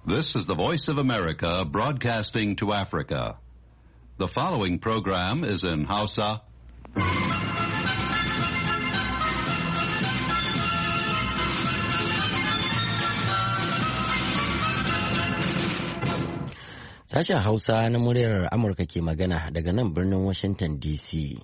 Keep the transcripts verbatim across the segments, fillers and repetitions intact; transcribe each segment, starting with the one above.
This is the Voice of America broadcasting to Africa. The following program is in Hausa. Sashen Hausa na muryar Amurka ke magana daga nan birnin Washington D C.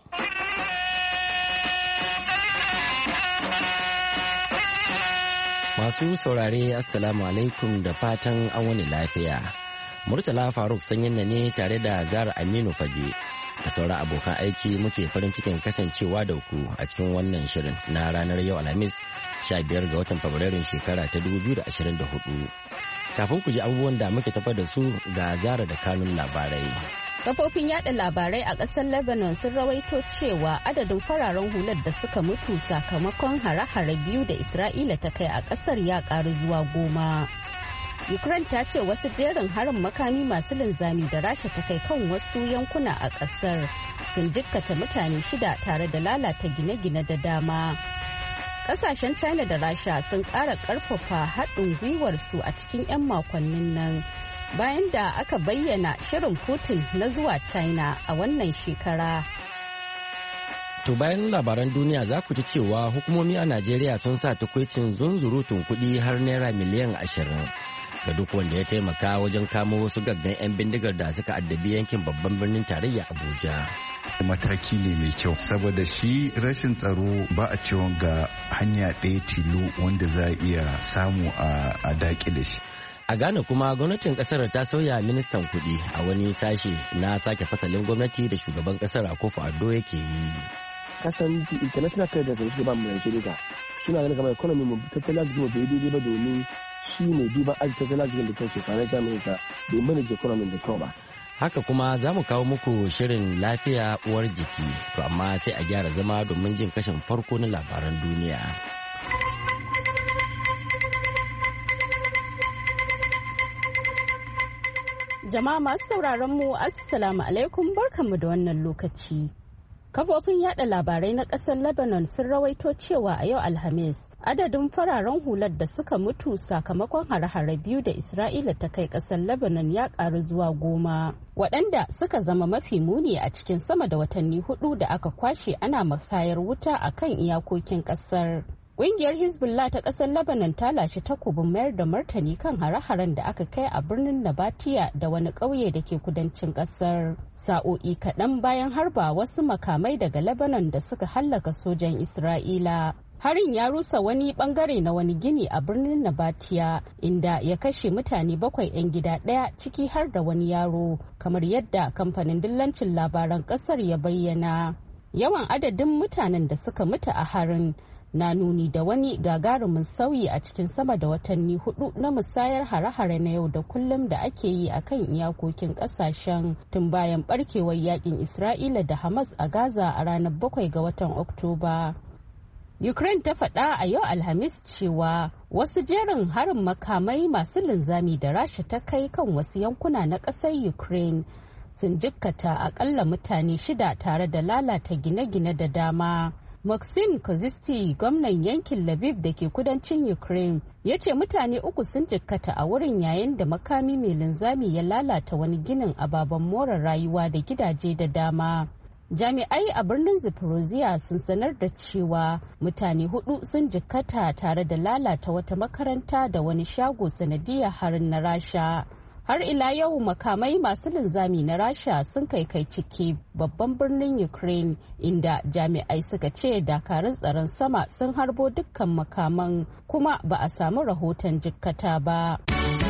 Masu saurare Assalamu alaikum da fatan an wani lafiya. Murtala Faruk sanyin na ne tare da Zara Aminu Fage da sauran abokan aiki muke farin cikin kasancewa da ku a cikin wannan shirin na ranar yau Alhamis sha biyar ga watan Fabrairun shekara ta dubu biyu da ashirin da hudu. Kafin ku ji abubuwan da muke tafa da su ga Zara da kanun labarai. Kafofin yada labarai a ƙasar Lebanon sun rawaito cewa adadin fararen hular da suka mutu sakamakon hare-hare biyu da Isra'ila ta kai a ƙasar ya ƙaru zuwa goma. Ukraine ta ce wasu jerin harin makami masu linzami da Rasha ta kai kan wasu yankuna a ƙasar sun jikkata mutane shida tare da lalata gine-gine da dama. Kasashen China da Rasha sun ƙara ƙarfafa haɗin gwiwarsu a cikin 'yan makonnin nan bayan da aka bayyana shirin Putin na zuwa China a wannan shekara. To bayan labaran duniya za ku ji cewa hukumomi a Najeriya sun sa takwicin zunzurutun kuɗi har naira miliyan ashirin ga duk wanda ya taimaka wajen kamo wasu gaggan 'yan bindigar da suka addabi yankin babban birnin tarayya Abuja. Mataki ne mai kyau saboda shi rashin tsaro ba a cewa ga hanya ɗaya tilo wanda za a iya samu a daƙile shi. A Ghana kuma gwamnatin kasar ta sauya ministan kuɗi a wani sashe na sake fasalin gwamnati da shugaban kasar Akufo-Addo yake yi. Kasan international trade da suke ba mu Najeriya suna ganin kamar economy mu tattalin arziki mu bai daidai ba domin shi ne duban arziki tattalin arzikin da kansu financial minister bai manage economy da kyau ba. Haka kuma za mu kawo muku shirin lafiya uwar jiki to amma sai a gyara zama domin jin kashin farko na labaran duniya. Jama'a masu sauraron mu assalamu alaikum barkanmu da wannan lokaci. Kafofin yada labarai na kasar Lebanon sun rawaito cewa a yau Alhamis adadin fararen hular da suka mutu sakamakon hare-hare biyu da Isra'ila ta kai kasar Lebanon ya karu zuwa goma, waɗanda suka zama mafi muni a cikin sama da watanni hudu da aka kwashe ana musayar wuta a kan iyakokin kasar. Ƙungiyar Hezbollah ta ƙasar Lebanon ta lashe takobin mayar da martani kan hare-haren da aka kai a birnin Nabatiya da wani ƙauye da ke kudancin ƙasar. Sa'o'i kaɗan bayan harba wasu makamai daga Lebanon da suka hallaka sojan Isra'ila. Harin ya rusa wani bangare na wani gini a birnin Nabatiya inda ya kashe mutane bakwai 'yan gida ɗaya ciki har da wani yaro, kamar yadda kamfanin dillancin labaran ƙasar ya bayyana. Yawan adadin mutanen da suka mutu a harin na nuni da wani gagarumin sauyi a cikin sama da watanni hudu na musayar hare-hare na yau da kullum da ake yi a kan iyakokin kasashen tun bayan barkewar yakin Isra'ila da Hamas a Gaza a ranar bakwai ga watan Oktoba. Ukraine ta faɗa a yau Alhamis cewa wasu jerin harin makamai masu linzami da Rasha ta kai kan wasu yankuna na ƙasar Ukraine sun jikkata akalla mutane shida tare da lalata gine-gine da dama. Maxim Kozisti, gwamnan yankin Lviv da ke kudancin Ukraine, ya ce mutane uku sun jikkata a wurin yayin da makami mai linzami ya lalata wani ginin ababen more rayuwa da gidaje da dama. Jami'ai a birnin Zaporozhye sun sanar da cewa mutane hudu sun jikkata tare da lalata wata makaranta da wani shago sanadiyar harin na Rasha. Har ila yau makamai masu linzami na Rasha sun kai kai ciki babban birnin Ukraine inda jami'ai suka ce dakarun tsaron sama sun harbo dukkan makaman kuma ba a samu rahoton jikkata ba.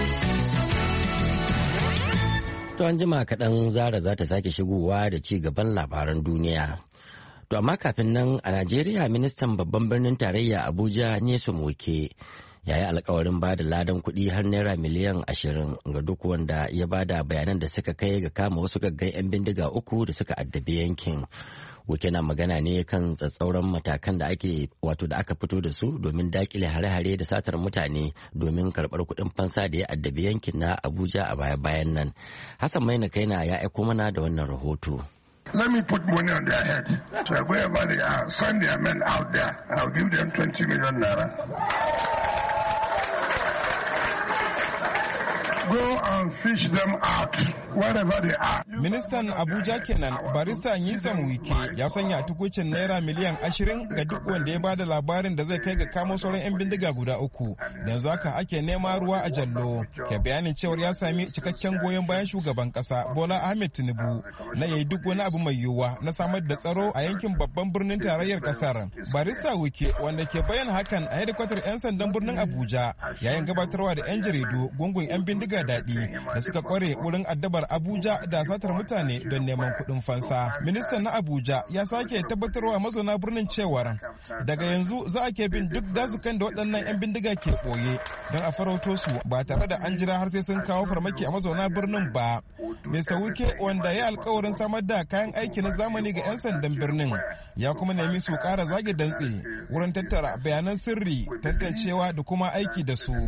To an jima kaɗan Zara za ta sake shigowa da ci gaban labaran duniya. To amma kafin nan a Najeriya ministan babban birnin tarayya Abuja Nyesom Wike ya yi alkawarin ba da ladan kuɗi har naira miliyan ashirin ga duk wanda ya ba da bayanan da suka kai ga kama wasu gaggan 'yan bindiga uku da suka addabi yankin. Wike na magana ne kan tsatsauran matakan da ake wato da aka fito da su domin dakile hare-hare da satar mutane domin karɓar kuɗin fansa da ya addabi yankin na Abuja a baya-bayan nan. Hassan Maina Kaina ya aiko mana da wannan rahoto. Let me put money on their head. So wherever they are, send their men out there. I'll give them twenty million naira. go and fish them out wherever they are. Ministan Abuja kenan barista Nyesom Wike ya sanya tukucin naira miliyan ashirin ga duk wanda ya bada labarin da zai kai ga kamo sauran 'yan bindiga guda uku. Da yanzu haka ake nema ruwa a jallo. Ke bayanin cewar ya sami cikakken goyon bayan shugaban kasa Bola Ahmed Tinubu na yayi duk wani abu mai yiwuwa na samar da tsaro a yankin babban birnin tarayyar kasar. Barista Wike wanda ke bayyana hakan a hedikwatar 'yan sandan birnin Abuja yayin gabatarwa da 'yan jaridu gungun 'yan bindiga daɗi da suka kware wurin addabar Abuja da satar mutane don neman kuɗin fansa. Ministan na Abuja ya sake tabbatarwa mazauna birnin cewar daga yanzu za a ke bin duk dazukan da waɗannan 'yan bindiga ke ɓoye don a farauto su ba tare da an jira har sai sun kawo farmaki a mazauna birnin ba. Mister Wike wanda ya alkawarin samar da kayan aiki na zamani ga 'yan sandan birnin ya kuma nemi su ƙara zage dantse wurin tattara bayanan sirri, tantancewa da kuma aiki da su.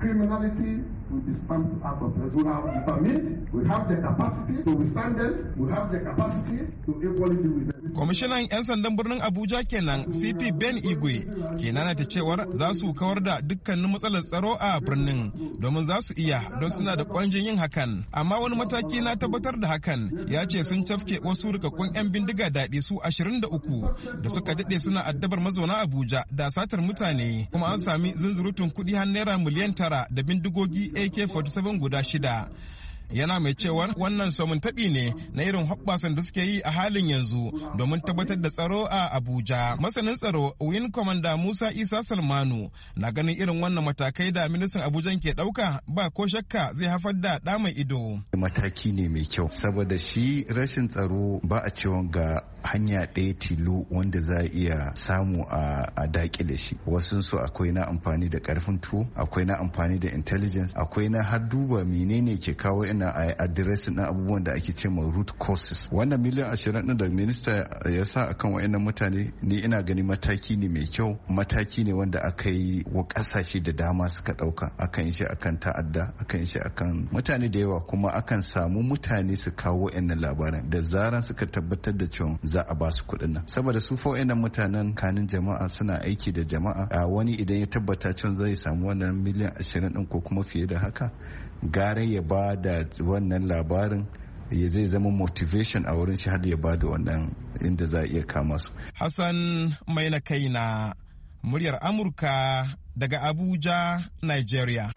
Kwamishinan 'yan sandan birnin Abuja kenan C P Ben Igwe ke nanata cewar za su kawar da dukkanin matsalar tsaro a birnin domin za su iya don suna da kwanjin yin hakan. Amma wani mataki na tabbatar da hakan ya ce sun cafke wasu rikakkun 'yan bindiga daɗi su ashirin da uku da suka daɗe suna addabar mazauna Abuja da satar mutane, kuma an sami zunzurutun kuɗi har naira miliyan tara da bindigogi A K forty seven guda shida. Yana mai cewar wannan somin taɓi ne na irin hoɓɓasan da suke yi a halin yanzu domin tabbatar da tsaro a Abuja. Masanin tsaro Wing Commander Musa Isa Salmanu na ganin irin wannan matakai da ministan Abuja ke ɗauka ba ko shakka zai haifar da ɗa mai ido. Mataki ne mai kyau saboda shi rashin tsaro ba a cewa ga hanya ɗaya tilo wanda za a iya samu a daƙile shi. Wasu su akwai na amfani da ƙarfin tuwo, akwai na amfani da intelligence, akwai na har duba menene ke kawo ina a adiresin na abubuwan da ake ce ma root causes. Wannan miliyan ashirin ɗin da minista ya sa akan wa'annan mutane ni ina gani mataki ne mai kyau, mataki ne wanda aka yi wa ƙasashe da dama suka ɗauka. Akan yi shi akan ta'adda, akan yi shi akan mutane da yawa, kuma akan samu mutane su kawo wa'annan labaran da zaran suka tabbatar da cewa za a ba su kuɗin nan. Saboda su fa wa'annan mutanen kanin jama'a suna aiki da jama'a. A wani idan ya tabbata cewa zai samu wannan miliyan ashirin ɗin ko kuma fiye da haka, gara ya ba da wannan labarin ya zai zama motivation a wurin shi har ya ba da wannan inda za a iya kama su. Hassan mai na kai na muryar Amurka daga Abuja, Nigeria.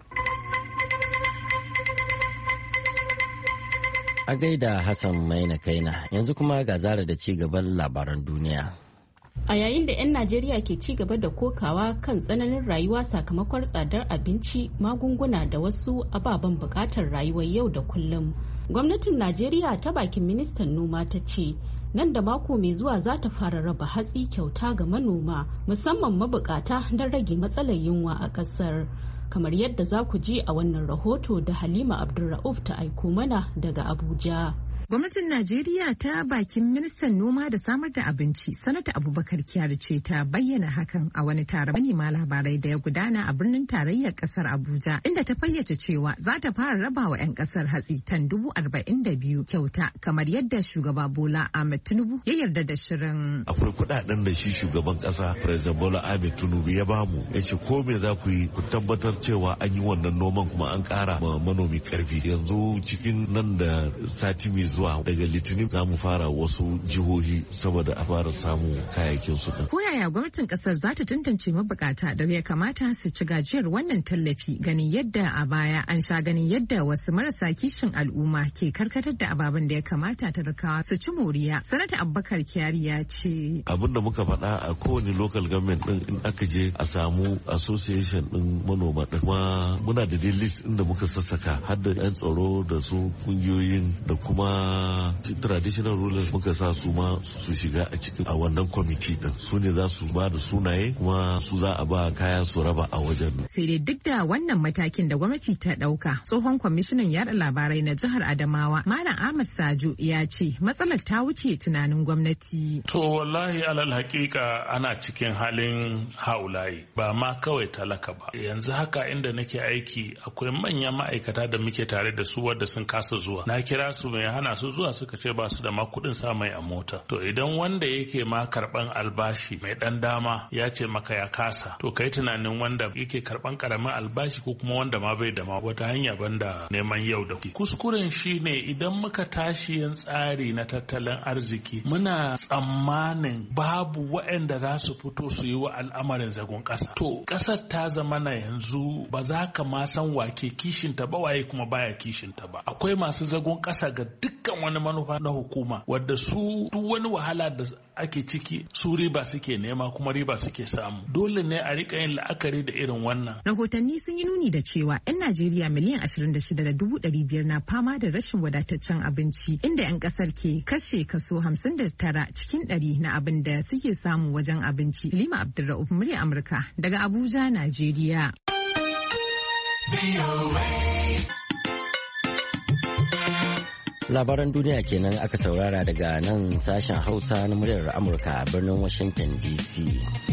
A gaida Hassan mai na kaina, yanzu kuma ga zara da ci gaban labaran duniya. A yayin da 'yan Najeriya ke ci gaba da kokawa kan tsananin rayuwa sakamakon tsadar abinci, magunguna da wasu ababen bukatar rayuwar yau da kullum. Gwamnatin Najeriya ta bakin ministan noma ta ce nan da mako mai zuwa za ta fara raba hatsi kyauta ga manoma, musamman mabukata don rage matsalar yunwa a ƙasar. Kamar yadda za ku ji a wannan rahoto da Halima Abdulra'uf ta aiko mana daga Abuja. Gwamnatin Najeriya ta bakin ministan noma da samar da abinci Sanata Abubakar Kyari ce ta bayyana hakan a wani taron manema labarai da ya gudana a birnin tarayyar kasar Abuja, inda ta fayyace cewa za ta fara raba wa 'yan kasar hatsi tan dubu arba'in da biyu kyauta, kamar yadda shugaba Bola Ahmed Tinubu ya yarda da shirin. Akwai kuɗaɗen da shi shugaban ƙasa President Bola Ahmed Tinubu ya bamu, ya ce ko me za ku yi ku tabbatar cewa an yi wannan noman kuma an ƙara ma manomi ƙarfi. Yanzu cikin nan da sati mai zuwa daga litinin za mu fara wasu jihohi saboda a fara samu kayayyakin su. Ko yaya gwamnatin kasar za ta tantance mabukata da ya kamata su ci gajiyar wannan tallafi, ganin yadda a baya an sha ganin yadda wasu marasa kishin al'umma ke karkatar da ababen da ya kamata talakawa su ci moriya. Sanata Abubakar Kyari ya ce abin da muka faɗa a kowane local government din in aka je a samu association din manoma din, kuma muna da dai list inda muka sassaka har da yan tsaro da su kungiyoyin da kuma traditional rulers muka sa su ma su shiga a cikin a wannan kwamiti din, su ne za su ba da sunaye kuma su za a ba kaya su raba a wajen. Sai dai duk da wannan matakin da gwamnati ta dauka, tsohon kwamishinan yada labarai na jihar Adamawa Malam Ahmad Sajo ya ce matsalar ta wuce tunanin gwamnati. To wallahi alal hakika ana cikin halin haulayi, ba ma kawai talaka ba. Yanzu haka inda nake aiki akwai manyan ma'aikata da muke tare da su wadda sun kasa zuwa. Na kira su mai hana masu zuwa suka ce ba su da ma kuɗin sa mai a mota. To idan wanda yake ma karɓan albashi mai ɗan dama ya ce maka ya kasa, to kai tunanin wanda yake karɓan ƙaramin albashi ko kuma wanda ma bai da ma wata hanya banda neman yau da kuskuren shi ne idan muka tashi yin tsari na tattalin arziki muna tsammanin babu waɗanda za su fito su yi wa al'amarin zagon ƙasa. To ƙasar ta zama na yanzu ba za ka ma san wake kishinta ba waye kuma baya kishinta ba. Akwai masu zagon ƙasa ga dukkan wani manufa na hukuma wadda su duk wani wahala da ake ciki su riba suke nema kuma riba suke samu. Dole ne a riƙa yin la'akari da irin wannan. Rahotanni sun yi nuni da cewa 'yan Najeriya miliyan ashirin da shida da dubu ɗari biyar na fama da rashin wadataccen abinci, inda 'yan ƙasar ke kashe kaso hamsin da tara cikin ɗari na abin da suke samu wajen abinci. Halima Abdulra'uf, murya Amurka daga Abuja, Najeriya. Labaran duniya kenan aka saurara daga nan sashen Hausa na muryar Amurka a birnin Washington D C.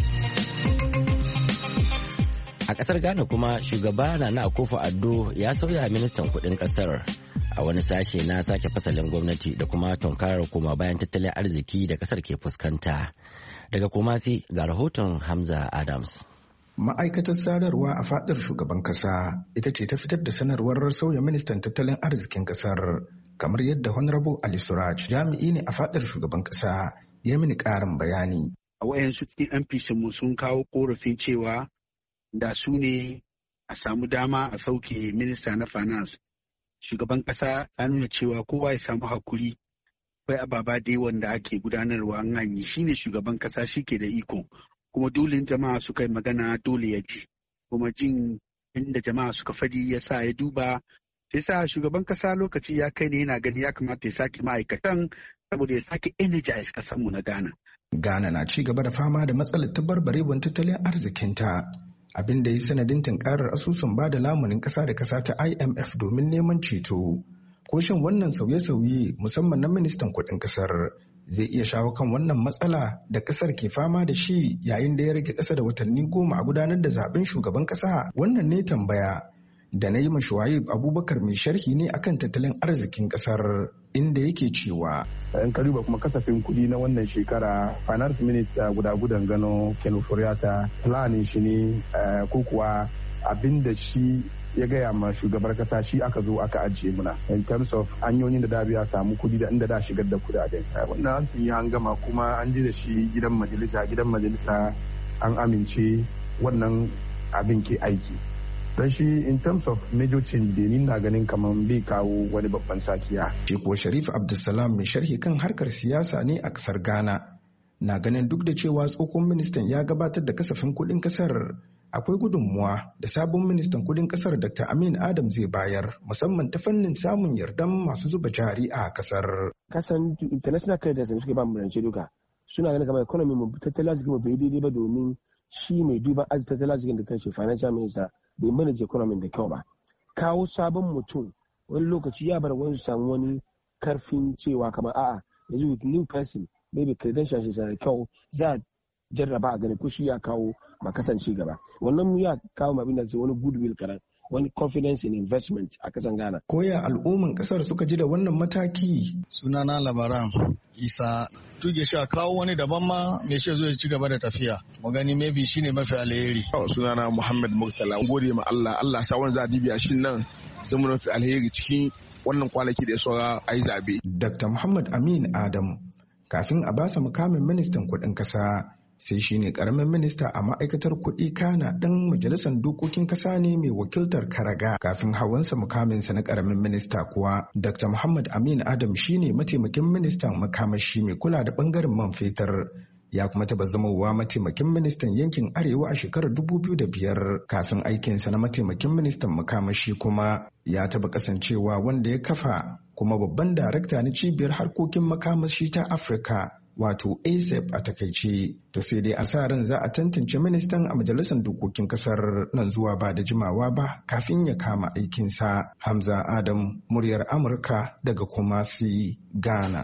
A kasar Ghana kuma shugaba Nana Akufo-Addo ya sauya ministan kudin kasar a wani sashe na sake fasalin gwamnati da kuma tunkarar koma bayan tattalin arziki da kasar ke fuskanta. Daga Kumasi ga rahoton Hamza Adams. Ma'aikatar sadarwa a fadar shugaban kasa ita ce ta fitar da sanarwar sauya ministan tattalin arzikin kasar, kamar yadda Honorable Ali Suraj, jami'i ne a fadar shugaban kasa, ya mini karin bayani. A wayansu cikin N P C mu sun kawo korafin cewa da su ne a samu dama a sauke minista na finance. Shugaban kasa ya nuna cewa kowa ya samu hakuri, akwai ababa dai wanda ake gudanarwa an hanyi, shine shugaban kasa shi ke da iko, kuma dole jama'a suka yi magana dole ya ji, kuma jin inda jama'a suka fadi ya sa ya duba, sai sa shugaban kasa lokaci ya kai ne yana gani ya kamata ya sake ma'aikatan saboda ya sake energize kasanmu na Ghana. Ghana na ci gaba da fama da matsalar tabarbarewar tattalin arzikinta, abin da ya sanadin tunkarar asusun ba da lamunin kasa da kasa ta I M F domin neman ceto. Ko shin wannan sauye-sauye musamman na ministan kuɗin kasar zai iya shawo kan wannan matsala da kasar ke fama da shi yayin da ya rage ƙasa da watanni goma a gudanar da zaben shugaban ƙasa? Wannan ne tambaya da na yi ma Shuaib Abubakar mai sharhi ne akan tattalin arzikin kasar, inda yake cewa in ka duba kuma kasafin kuɗi na wannan shekara, finance minister guda gudan gano Ken Ofori-Atta planin shi ne ko kuwa abin da shi ya gaya ma shugabar kasa shi aka zo aka ajiye muna in terms of hanyoyin da da biya samu kudi da inda da shigar da kudaden. Wannan an yi an gama kuma an ji da shi gidan majalisa gidan majalisa an amince wannan abin ke aiki. Don shi in terms of major change da ni na ganin kamar bai kawo wani babban sakiya. Shi kuwa Sharif Abdulsalam mai sharhi kan harkar siyasa ne a kasar Ghana na ganin duk da cewa tsohon ministan ya gabatar da kasafin kuɗin kasar, akwai gudunmuwa da sabon ministan kudin kasar Doctor Amin Adam zai bayar, musamman ta fannin samun yardan masu zuba jari a kasar. Kasan international credits da suke ba mu rance duka suna ganin kamar economy mu tattalin arziki mu bai daidai ba, domin shi mai duban arziki tattalin arzikin da kanshi financial minister bai manage economy da kyau ba. Kawo sabon mutum wani lokaci ya bar wani samu wani karfin cewa kamar a'a yanzu with new person maybe credentials shi da kyau za a jarraba a gani ko shi ya kawo ma kasance gaba. Wannan ya kawo ma abinda ce wani goodwill karan, wani confidence in investment a kasan Ghana. Koya al'umman kasar suka ji da wannan mataki? Sunana Labaran Isa, tuge shi a kawo wani daban ma me shi zo ya ci gaba da tafiya, mu gani maybe shine mafi alheri. Sunana Muhammad Murtala, gode ma Allah, Allah sa wani zadibi a shin nan zama mafi alheri cikin wannan kwanaki da ya saura a yi zabe. Doctor Muhammad Amin Adam kafin a basa mukamin ministan kuɗin kasa sai shi ne karamin minista a ma'aikatar kuɗi kana ɗan majalisar dokokin ƙasa ne mai wakiltar Karaga. Kafin hawansa mukaminsa na karamin minista kuwa Doctor Muhammad Amin Adam shi ne mataimakin ministan makamashi mai kula da ɓangaren man fetur. Ya kuma taɓa zamowa mataimakin ministan yankin Arewa a shekarar dubu biyu da biyar. Kafin aikinsa na mataimakin ministan makamashi kuma ya taɓa kasancewa wanda ya kafa kuma babban darakta na cibiyar harkokin makamashi ta Afirka, wato A S E P a takaice. To sai dai a sa ran za a tantance ministan a majalisar dokokin kasar nan zuwa ba da jimawa ba kafin ya kama aikinsa. Hamza Adam, muryar Amurka daga Kumasi, Ghana.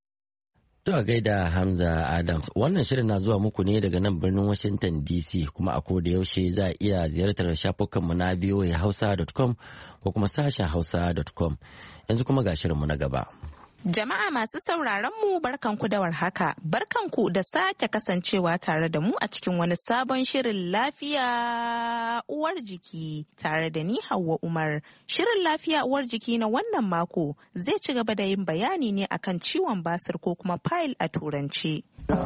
To a gaida Hamza Adams, wannan shirin na zuwa muku ne daga nan birnin Washington D C, kuma a koda yaushe za a iya ziyartar shafukanmu na v o a hausa dot com ko kuma sashen hausa dot com. Yanzu kuma ga shirinmu na gaba. Jama'a masu sauraron mu barkanku da warhaka, barkanku da sake kasancewa tare da mu a cikin wani sabon shirin lafiya uwar jiki tare da ni Hauwa Umar. Shirin lafiya uwar jiki na wannan mako zai ci gaba da yin bayani ne akan ciwon basir ko kuma pile a turanci.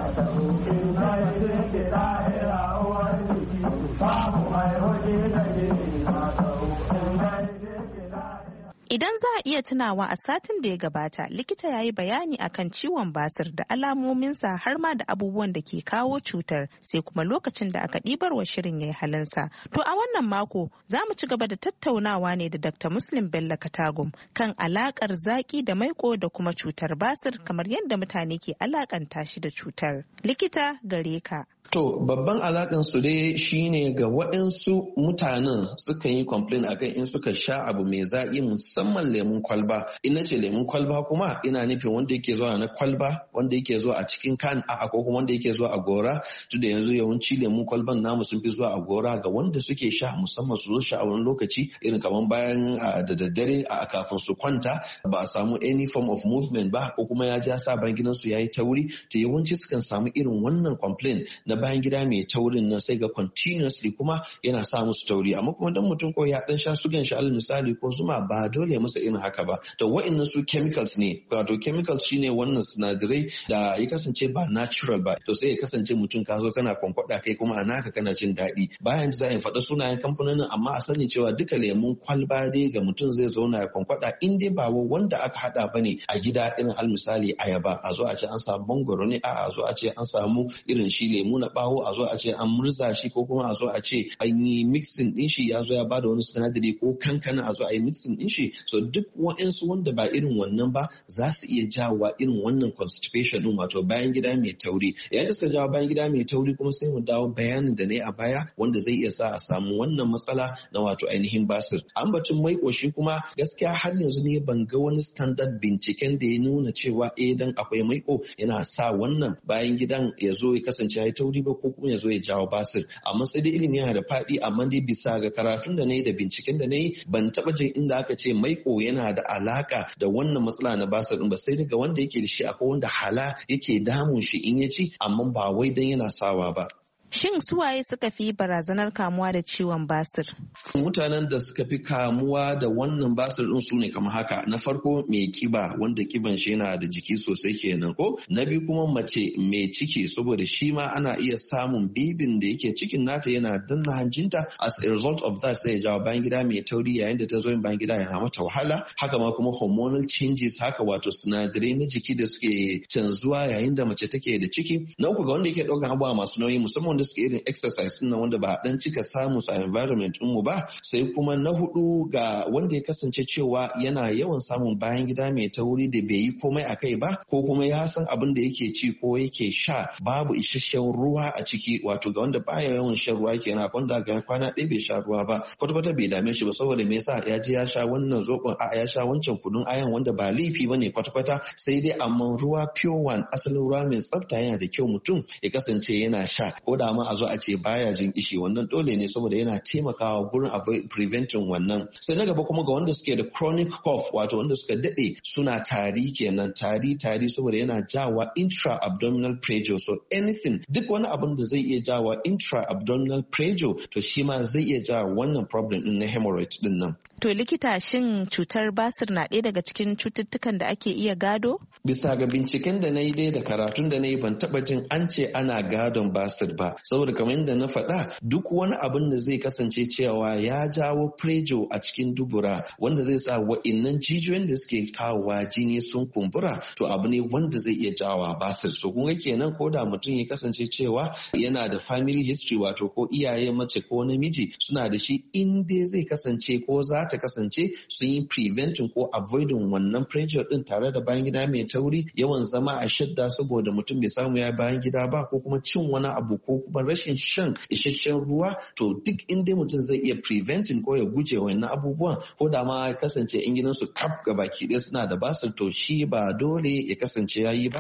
Idan za a iya tunawa a satin da ya gabata, likita ya yi bayani akan ciwon basir da alamominsa har ma da abubuwan da ke kawo cutar, sai kuma lokacin da aka ɗibar wa shirin ya yi halinsa. To a wannan mako za mu ci gaba da tattaunawa ne da Dakta Muslim Bello Katagum kan alakar zaki da maiko da kuma cutar basir kamar yadda mutane ke alakanta shi da cutar. Likita gare ka. To babban alakan su dai shine ga waɗansu mutanen suka yi complain akan in suka sha abu mai zaƙi musamman lemun kwalba. In na ce lemun kwalba kuma ina nufin wanda yake zuwa na kwalba, wanda yake zuwa a cikin kan a ko kuma wanda yake zuwa a gora. Tun da yanzu yawanci lemun kwalban namu sun fi zuwa a gora ga wanda suke sha musamman su zo sha a wani lokaci irin kamar bayan da daddare a kafin su kwanta ba a samu any form of movement ba ko kuma ya ja sa bayan gidansu ya yi tauri. To yawanci sukan samu irin wannan complain na bayan gida mai taurin nan sai ga continuously kuma yana sa musu tauri, amma kuma dan mutum ko ya dan sha sugan shi alal misali ko zuma ba dole masa irin haka ba. To wa'annan su chemicals ne, wato chemicals shine wannan sinadarai da ya kasance ba natural ba, to sai ya kasance mutum ka zo kana kwankwada kai kuma a naka kana jin daɗi. Bayan za a faɗa sunayen kamfanonin amma a sani cewa duka lemun kwalba dai ga mutum zai zauna ya kwankwada in dai ba wanda aka hada bane a gida irin alal misali ayaba a zo a ce an samu mangoro ne, a zo a ce an samu irin shi lemu na bawo, a zo a ce an murza shi ko kuma a zo a ce an yi mixing din shi ya zo ya bada wani sinadari ko kankana a zo a yi mixing din shi. So duk waɗansu wanda ba irin wannan ba za su iya jawowa irin wannan constipation din wato bayan gida mai tauri. Yayin da suka jawo bayan gida mai tauri kuma sai mu dawo bayanin da ne a baya wanda zai iya sa a samu wannan matsala na wato ainihin basir. An batun maiko shi kuma gaskiya har yanzu ne ban ga wani standard binciken da ya nuna cewa eh dan akwai maiko yana sa wannan bayan gidan ya zo ya kasance ya yi tauri ba ko kuma ya zo ya jawo basir. Amma sai dai ilimi yana da faɗi, amma dai bisa ga karatun da na yi da binciken da na yi ban taɓa jin inda aka ce maiko yana da alaka da wannan matsala na basir ɗin ba, sai daga wanda yake da shi akwai wanda hala yake damun shi in ya ci amma ba wai dan yana sawa ba. Shin suwaye suka fi barazanar kamuwa da ciwon basir? Mutanen da suka fi kamuwa da wannan basir din su ne kamar haka. Na farko mai kiba wanda kiban shi yana da jiki sosai kenan ko? Na biyu kuma mace mai ciki saboda shi ma ana iya samun bibin da yake cikin nata yana danna hanjinta, as a result of that sai ya jawo bayan gida mai tauri yayin da ta zo yin bayan gida yana mata wahala. Haka ma kuma hormonal changes, haka wato sinadarai na jiki da suke canzuwa yayin da mace take da ciki. Na uku ga wanda yake ɗaukan abubuwa masu nauyi musamman da suke irin exercise din wanda ba dan cika samu a environment din mu ba. Sai kuma na hudu ga wanda ya kasance cewa yana yawan samun bayan gida mai tauri da bai yi komai a kai ba ko kuma ya san abin da yake ci ko yake sha babu isasshen ruwa a ciki, wato ga wanda baya yawan shan ruwa kenan wanda ga kwana ɗaya bai sha ruwa ba kwata-kwata bai dame shi ba saboda me yasa ya je ya sha wannan zobon a ya sha wancan kunun ayan wanda ba laifi bane kwata-kwata, sai dai amma ruwa pure one asalin ruwa mai tsafta yana da kyau mutum ya kasance yana sha, ko da ma a zo a ce baya jin kishi wannan dole ne saboda yana taimakawa gurin avoid preventing wannan. Sai na gaba kuma ga wanda suke da chronic cough wato wanda suka dade suna tari kenan, tari tari saboda yana jawa intra abdominal pressure, so anything duk wani abin da zai iya jawa intra abdominal pressure to shi ma zai iya jawa wannan problem din na hemorrhoid din nan. To likita, shin cutar basir na ɗaya daga cikin cututtukan da ake iya gado? Bisa ga binciken da na yi dai da karatun da na yi ban taɓa jin an ce ana gadon basir ba, saboda kamar yadda na faɗa duk wani abin da zai kasance cewa ya jawo prejo a cikin dubura wanda zai sa wa'innan jijiyoyin da suke kawowa jini sun kumbura to abu ne wanda zai iya jawo basir. So kun ga kenan ko da mutum ya kasance cewa yana da family history wato ko iyaye mace ko namiji suna da shi, in dai zai kasance ko za ta kasance sun yi preventing ko avoiding wannan pressure din tare da bayan gida mai tauri, yawan zama a shadda saboda mutum bai samu ya bayan gida ba ko kuma cin wani abu ko kuma rashin shan isasshen ruwa, to duk inda mutum zai iya preventing ko ya guje wannan abubuwan ko da ma kasance in gidansu kaf ga baki ɗaya suna da basir to shi ba dole ya kasance ya yi ba.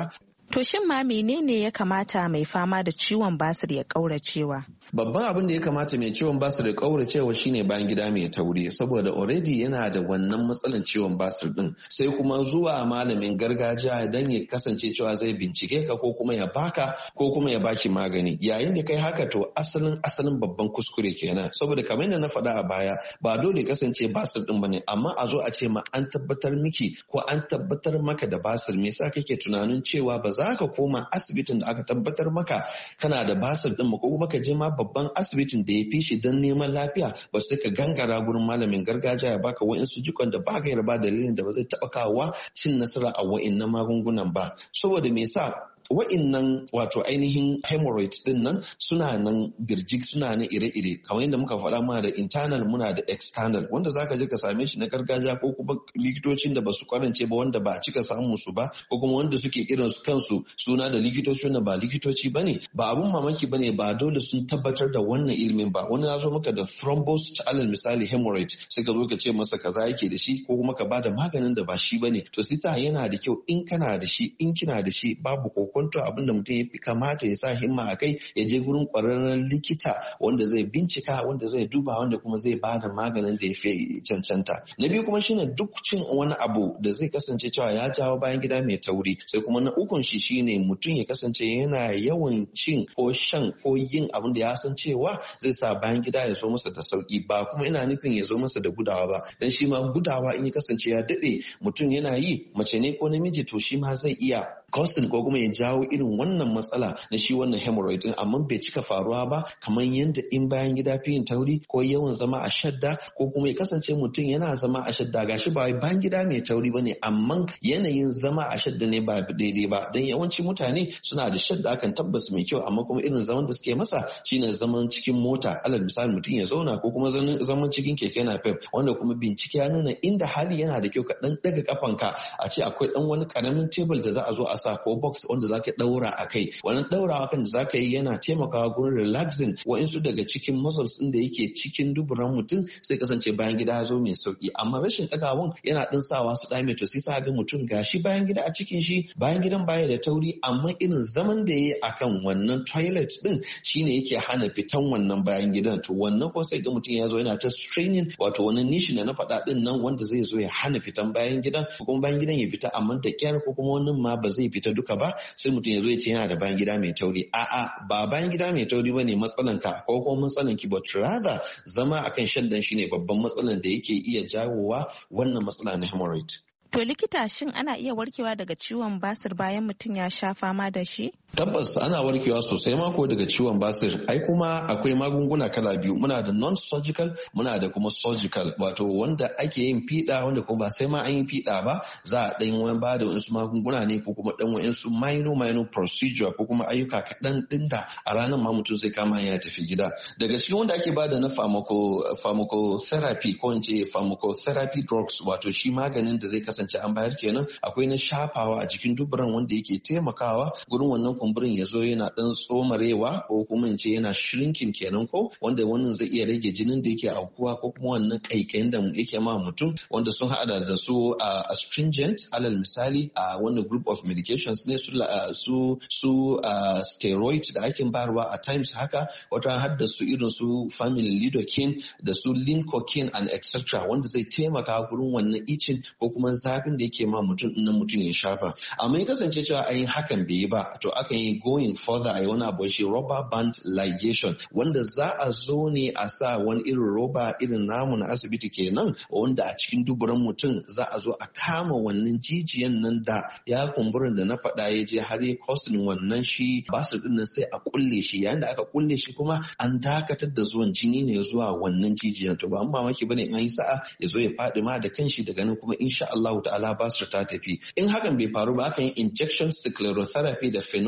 To shin ma menene ya kamata mai fama da ciwon basir ya ƙauracewa? Babban abin da ya kamata mai ciwon basir ya ƙauracewa shine bayan gida mai tauri, saboda already yana da wannan matsalan ciwon basir din. Sai kuma zuwa malamin gargajiya don ya kasance cewa zai bincike ka ko kuma ya baka ko kuma ya baki magani. Yayin da kai haka to asalin asalin babban kuskure kenan. Saboda kamar yadda na faɗa a baya ba dole kasance basir din bane, amma a zo a ce ma an tabbatar miki ko an tabbatar maka da basir, me yasa kake tunanin cewa ba za ka koma asibitin da aka tabbatar maka kana da basir din ko kuma ka je ma babban asibitin da ya fi shi don neman lafiya, ba sai ka gangara gurin malamin gargajiya ya baka wa'insu jikon da ba ka yarba dalilin da ba zai taɓa kawowa cin nasara a wa'innan magungunan ba. Saboda me yasa wa'innan wato ainihin hemorrhoid din nan suna nan birjik, suna nan ire-ire, kamar yadda muka faɗa muna da internal muna da external, wanda zaka je ka same shi na gargajiya ko kuma likitocin da basu kwarance ba, wanda ba a cika samun su ba, ko kuma wanda suke irin su kansu suna da likitoci wanda ba likitoci bane. Ba abun mamaki bane, ba dole sun tabbatar da wannan ilimin ba. Wani ya zo maka da thrombosis alal misali hemorrhoid, sai ka zo ka ce masa kaza yake da shi ko kuma ka bada maganin da ba shi bane. To sai sa yana da kyau in kana da shi, in kina da shi, babu kwanto abinda mutum ya fi kamata ya sa himma a kai, ya je gurin kwararren likita wanda zai bincika, wanda zai duba, wanda kuma zai ba da maganin da ya fi cancanta. Na biyu kuma shine duk cin wani abu da zai kasance cewa ya jawo bayan gida mai tauri. Sai kuma na ukun shi shine mutum ya kasance yana yawan cin ko shan ko yin abin da ya san cewa zai sa bayan gida ya zo masa da sauki, ba kuma ina nufin ya zo masa da gudawa ba, dan shi ma gudawa in ya kasance ya dade mutum yana yi, mace ne ko namiji, to shi ma zai iya causing ko kuma ya jawo irin wannan matsala na shi wannan hemorrhoid din, amma bai cika faruwa ba kamar yadda in bayan gida fi yin tauri ko yawan zama a shadda, ko kuma ya kasance mutum yana zama a shadda, gashi ba bayan gida mai tauri bane amma yanayin zama a shadda ne ba daidai ba. Dan yawanci mutane suna da shadda akan tabbas mai kyau, amma kuma irin zaman da suke masa shine zaman cikin mota, alal misali mutum ya zauna, ko kuma zaman cikin keke napep, wanda kuma bincike ya nuna inda hali yana da kyau ka dan daga kafanka, a ce akwai dan wani karamin table da za a zo a sa ko box wanda zaka daura a kai. Wannan daurawa kan da zaka yi yana taimakawa gurin relaxing wa'insu daga cikin muscles din da yake cikin duburan mutum, sai kasance bayan gida ya zo mai sauki. Amma rashin dagawan yana din sawa su dame, to sai sa ga mutum gashi bayan gida a cikin shi, bayan gidan baya da tauri, amma irin zaman da yayi akan wannan toilet din shine yake hana fitan wannan bayan gidan. To wannan ko sai ga mutum ya zo yana ta straining, wato wani nishi da na faɗa din nan wanda zai zo ya hana fitan bayan gidan, ko kuma bayan gidan ya fita amma da kyar, ko kuma wannan ma ba zai fita duka ba, sai mutum ya zo ya ce yana da bayan gida mai tauri. A'a, ba bayan gida mai tauri bane matsalan ka ko kuma matsalan ki, but rather zama akan shaddan shine babban matsalan da yake iya jawowa wannan matsala na hemorrhoid. To likita, shin ana iya warkewa daga ciwon basir bayan mutum ya sha fama da shi? Tabbas ana warkewa sosai mako daga ciwon basir. Ai kuma akwai magunguna kala biyu, muna da non-surgical, muna da kuma surgical, wato wanda ake yin fiɗa, wanda kuma ba sai ma an yi fiɗa ba, za a ɗan wani ba da wasu magunguna ne, ko kuma ɗan wasu minor minor procedure, ko kuma ayyuka kaɗan ɗin da a ranar ma mutum zai kama ya tafi gida. Daga cikin wanda ake bada na pharmaco, pharmacotherapy ko in ce pharmacotherapy drugs, wato shi maganin da zai kasance an bayar kenan, akwai na shafawa a jikin duburan wanda yake taimakawa gurin wannan kumburin ya zo yana dan tsomarewa, ko kuma in ce yana shrinking kenan, ko wanda wannan zai iya rage jinin da yake aukuwa, ko kuma wannan kaikayin da yake ma mutum, wanda sun hada da su a astringent alal misali, a wannan group of medications ne, su su steroid da ake bayarwa a times haka, wata hadda su irin su family lidocaine da su lincocaine and et cetera, wanda zai taimaka gurin wannan itching ko kuma zafin da yake ma mutum na mutum ya shafa. Amma ya kasance cewa ayin hakan bai yi ba, to akan yi going further a yi wani abu shi rubber band ligation, wanda za a zo ne a sa wani irin roba irin namu na asibiti kenan, wanda a cikin duburan mutum za a zo a kama wannan jijiyan nan da ya kumburin da na faɗa ya je har ya kosin wannan shi basir din nan, sai a kulle shi. Yayin da aka kulle shi kuma an dakatar da zuwan jini ne zuwa wannan jijiyan. To ba an mamaki bane in an yi sa'a ya zo ya faɗi ma da kanshi, daga nan kuma insha Allah ta'ala basir ta tafi. In hakan bai faru ba, akan yi injection sclerotherapy da phenol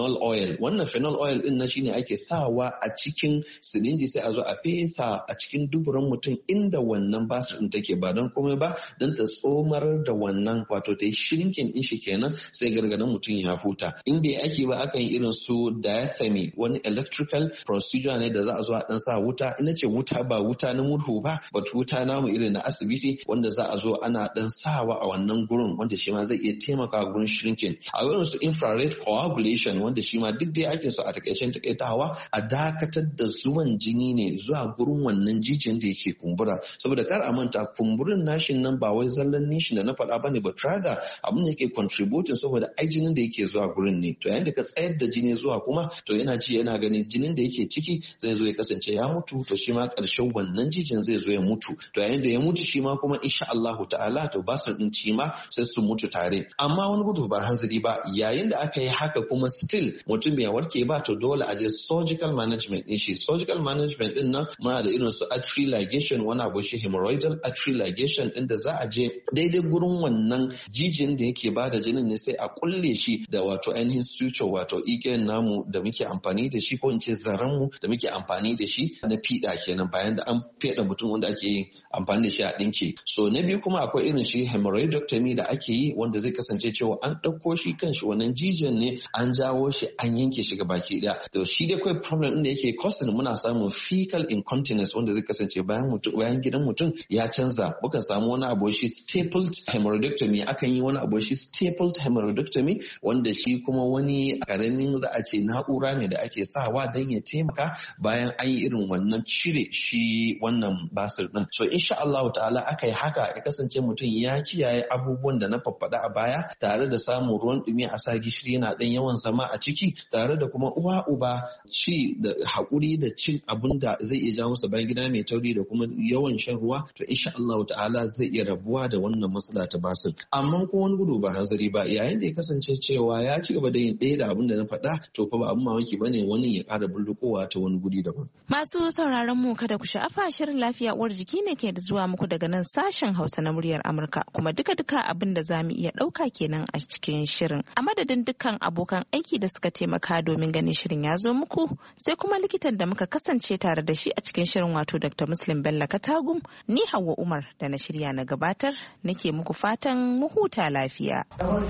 phenol oil. Wannan phenol oil din na shine ake sawa a cikin sirinji sai a zo a fesa a cikin duburan mutum inda wannan basir din take, ba don komai ba don ta tsomar da wannan wato ta yi shrinking din shi kenan sai gargadan mutum ya huta. In bai aiki ba akan yi irin su diathermy, wani electrical procedure ne da za a zo a dan sa wuta. Ina ce wuta ba wuta na murhu ba, but wuta namu irin na asibiti wanda za a zo ana dan sawa a wannan gurin wanda shi ma zai iya taimaka gurin shrinking. A irin su infrared coagulation wanda shi ma duk dai ake so a takaicen takaitawa a dakatar da zuwan jini ne zuwa gurin wannan jijiyan da yake kumbura, saboda kar a manta kumburin nashin nan ba wai zallan nishin da na faɗa bane ba, traga abin da yake contributing saboda ai jinin da yake zuwa gurin ne. To yayin da ka tsayar da jini zuwa kuma to yana ci yana ganin jinin da yake ciki zai zo ya kasance ya mutu, to shi ma ƙarshen wannan jijiyan zai zo ya mutu. To yayin da ya mutu shi ma kuma insha Allahu ta'ala to basir din ci ma sai su mutu tare. Amma wani gudu ba hanzari ba, yayin da aka yi haka kuma still mutum bai warke ba to dole a je surgical management din shi. Surgical management din nan muna da irin su artery ligation, wani abu shi hemorrhoidal artery ligation din da za a je daidai gurin wannan jijiyan da yake bada jinin ne sai a kulle shi da wato ainihin suture, wato igiyan namu da muke amfani da shi ko in ce zaren mu da muke amfani da shi na fiɗa kenan bayan da an feɗa mutum wanda ake yin amfani da shi a ɗinke. So na biyu kuma akwai irin shi hemorrhoidectomy da ake yi wanda zai kasance cewa an ɗauko shi kan shi wannan jijiyan ne an jawo shi an yanke shi baki ɗaya. To shi dai kawai problem ɗin da yake causing muna samun fecal incontinence wanda zai kasance bayan mutum bayan gidan mutum ya canza. Mukan samu wani abu shi stapled hemorrhoidectomy, akan yi wani abu shi stapled hemorrhoidectomy wanda shi kuma wani karamin za a ce na'ura ne da ake sawa don ya taimaka bayan an yi irin wannan cire shi wannan basir ɗin. So insha Allah ta'ala aka yi haka ya kasance mutum ya kiyaye abubuwan da na faffaɗa a baya tare da samun ruwan ɗumi a sa gishiri yana ɗan yawan zama a ciki, tare da kuma uwa uba ci da haƙuri da cin abun da zai iya jawo masa bayan gida mai tauri da kuma yawan shan ruwa, to insha Allah ta'ala zai iya rabuwa da wannan matsala ta basir. Amma ko wani gudu ba hanzari ba, yayin da ya kasance cewa ya ci gaba da yin ɗaya da abin da na faɗa to fa ba abin mamaki bane wani ya ƙara bullukowa ta wani guri daban. Masu sauraron mu kada ku sha'afa, shirin lafiya uwar jiki ne ke da zuwa muku daga nan sashen Hausa na muryar Amurka, kuma duka-duka abin da za mu iya ɗauka kenan a cikin shirin. A madadin dukkan abokan aiki da suka taimaka domin ganin shirin ya zo muku, sai kuma likitan da muka kasance tare da shi a cikin shirin wato Doctor Muslim Bello Katagum, ni Hauwa Umar da na shirya na gabatar nake muku fatan mu huta lafiya.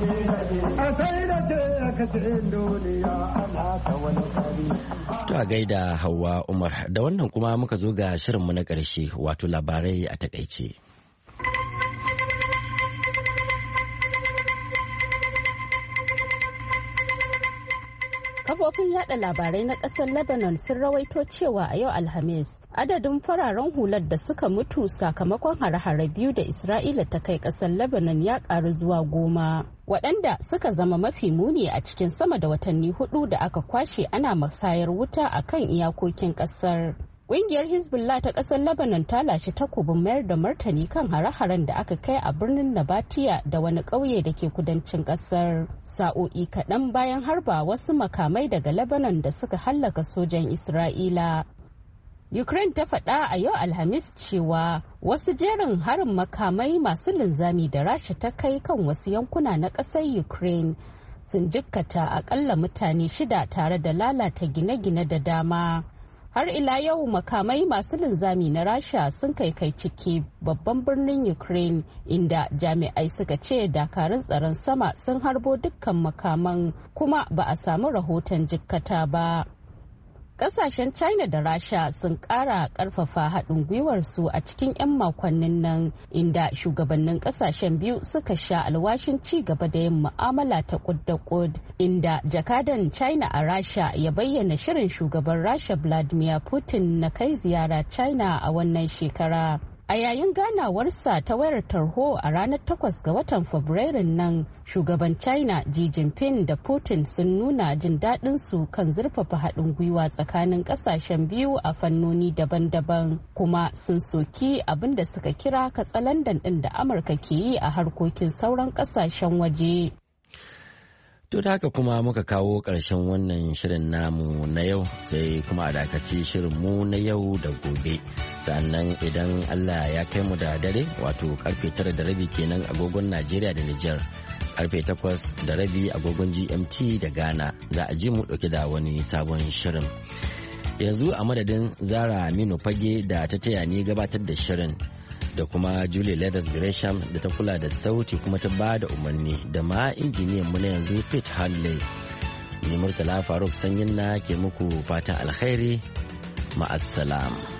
To a gaida Hauwa Umar, da wannan kuma muka zo ga shirinmu na ƙarshe wato labarai a takaice. Kafofin yada labarai na kasar Lebanon sun rawaito cewa a yau Alhamis adadin fararen hular da suka mutu sakamakon hare-hare biyu da Isra'ila ta kai kasar Lebanon ya karu zuwa goma, waɗanda suka zama mafi muni a cikin sama da watanni hudu da aka kwashe ana musayar wuta a kan iyakokin kasar. Ƙungiyar Hezbollah ta ƙasar Lebanon ta lashe takobin mayar da martani kan hare-haren da aka kai a birnin Nabatiya da wani ƙauye da ke kudancin ƙasar. Sa'o'i kaɗan bayan harba wasu makamai daga Lebanon da suka hallaka sojan Isra'ila. Ukraine ta faɗa a yau Alhamis cewa wasu jerin harin makamai masu linzami da Rasha ta kai kan wasu yankuna na ƙasar Ukraine sun jikkata aƙalla mutane shida tare da lalata gine-gine da dama. Har ila yau makamai masu linzami na Rasha sun kai kai ciki babban birnin Ukraine, inda jami'ai suka ce dakarun tsaron sama sun harbo dukkan makaman kuma ba a samu rahoton jikkata ba. Kasashen China da Rasha sun kara karfafa haɗin gwiwarsu a cikin 'yan makonnin nan, inda shugabannin kasashen biyu suka sha alwashin ci gaba da yin mu'amala ta kud da kud, inda jakadan China a Rasha ya bayyana shirin shugaban Rasha Vladimir Putin na kai ziyara China a wannan shekara. A yayin ganawarsa ta wayar tarho a ranar takwas ga watan Fabrairun nan, shugaban China Xi Jinping da Putin sun nuna jin daɗin su kan zurfafa haɗin gwiwa tsakanin ƙasashen biyu a fannoni daban-daban, kuma sun soki abin da suka kira katsalandan ɗin da Amurka ke yi a harkokin sauran ƙasashen waje. To da haka kuma muka kawo ƙarshen wannan shirin namu na yau sai kuma a dakaci shirinmu na yau da gobe. Sannan idan Allah ya kai mu da dare wato karfe tara da rabi kenan agogon Najeriya da Nijar. Karfe takwas da rabi agogon G M T da Ghana za a ji mu ɗauki da wani sabon shirin. Yanzu a madadin Zara Aminu Fage da ta taya ni gabatar da shirin. Da kuma Julie Leathers Gresham da ta kula da sauti kuma ta ba da umarni da ma injiniyan mu na yanzu Pete Hanley. Ni Murtala Faruk Sanyin na ke muku fatan alkhairi ma'assalam.